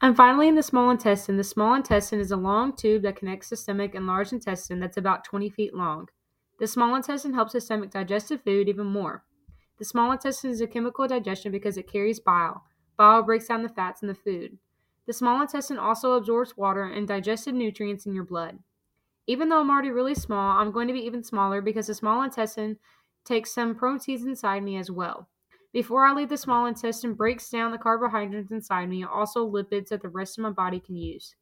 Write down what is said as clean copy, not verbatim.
And finally, in the small intestine is a long tube that connects the stomach and large intestine that's about 20 feet long. The small intestine helps the stomach digest the food even more. The small intestine is a chemical digestion because it carries bile. Bile breaks down the fats in the food. The small intestine also absorbs water and digested nutrients in your blood. Even though I'm already really small, I'm going to be even smaller because the small intestine takes some proteins inside me as well. Before I leave, the small intestine breaks down the carbohydrates inside me, also lipids that the rest of my body can use.